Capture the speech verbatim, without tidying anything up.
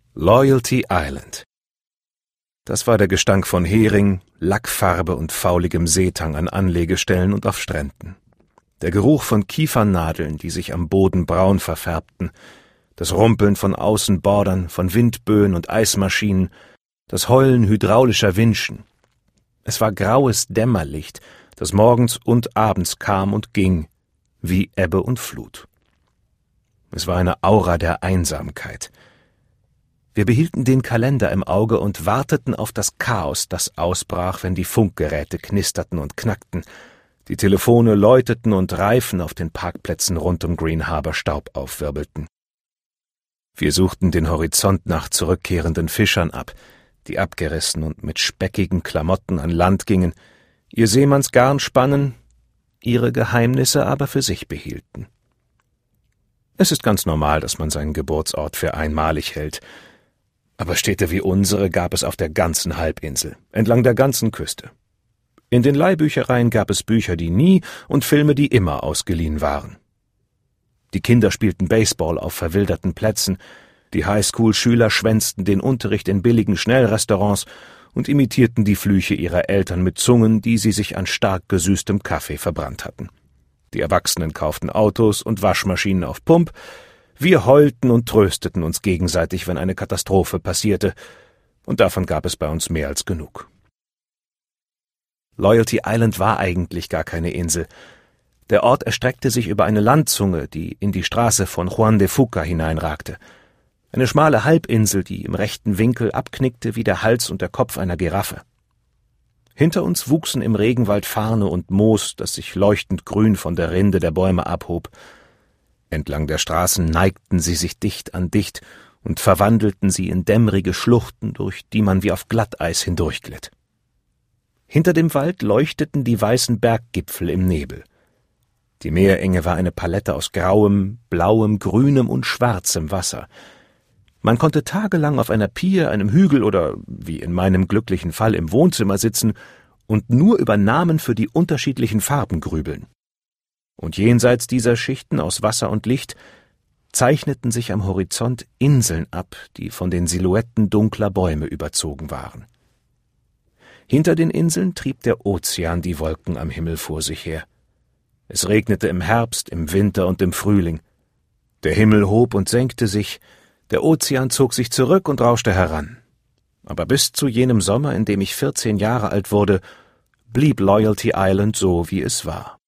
Loyalty Island. Das war der Gestank von Hering, Lackfarbe und fauligem Seetang an Anlegestellen und auf Stränden. Der Geruch von Kiefernadeln, die sich am Boden braun verfärbten, das Rumpeln von Außenbordern, von Windböen und Eismaschinen, das Heulen hydraulischer Winschen. Es war graues Dämmerlicht, das morgens und abends kam und ging, wie Ebbe und Flut. Es war eine Aura der Einsamkeit. Wir behielten den Kalender im Auge und warteten auf das Chaos, das ausbrach, wenn die Funkgeräte knisterten und knackten, die Telefone läuteten und Reifen auf den Parkplätzen rund um Green Harbor Staub aufwirbelten. Wir suchten den Horizont nach zurückkehrenden Fischern ab, die abgerissen und mit speckigen Klamotten an Land gingen, ihr Seemannsgarn spannen, ihre Geheimnisse aber für sich behielten. Es ist ganz normal, dass man seinen Geburtsort für einmalig hält, aber Städte wie unsere gab es auf der ganzen Halbinsel, entlang der ganzen Küste. In den Leihbüchereien gab es Bücher, die nie, und Filme, die immer ausgeliehen waren. Die Kinder spielten Baseball auf verwilderten Plätzen, die Highschool-Schüler schwänzten den Unterricht in billigen Schnellrestaurants und imitierten die Flüche ihrer Eltern mit Zungen, die sie sich an stark gesüßtem Kaffee verbrannt hatten. Die Erwachsenen kauften Autos und Waschmaschinen auf Pump, wir heulten und trösteten uns gegenseitig, wenn eine Katastrophe passierte, und davon gab es bei uns mehr als genug. Loyalty Island war eigentlich gar keine Insel. Der Ort erstreckte sich über eine Landzunge, die in die Straße von Juan de Fuca hineinragte. Eine schmale Halbinsel, die im rechten Winkel abknickte wie der Hals und der Kopf einer Giraffe. Hinter uns wuchsen im Regenwald Farne und Moos, das sich leuchtend grün von der Rinde der Bäume abhob. Entlang der Straßen neigten sie sich dicht an dicht und verwandelten sie in dämmerige Schluchten, durch die man wie auf Glatteis hindurchglitt. Hinter dem Wald leuchteten die weißen Berggipfel im Nebel. Die Meerenge war eine Palette aus grauem, blauem, grünem und schwarzem Wasser. Man konnte tagelang auf einer Pier, einem Hügel oder, wie in meinem glücklichen Fall, im Wohnzimmer sitzen und nur über Namen für die unterschiedlichen Farben grübeln. Und jenseits dieser Schichten aus Wasser und Licht zeichneten sich am Horizont Inseln ab, die von den Silhouetten dunkler Bäume überzogen waren. Hinter den Inseln trieb der Ozean die Wolken am Himmel vor sich her. Es regnete im Herbst, im Winter und im Frühling. Der Himmel hob und senkte sich, der Ozean zog sich zurück und rauschte heran. Aber bis zu jenem Sommer, in dem ich vierzehn Jahre alt wurde, blieb Loyalty Island so, wie es war.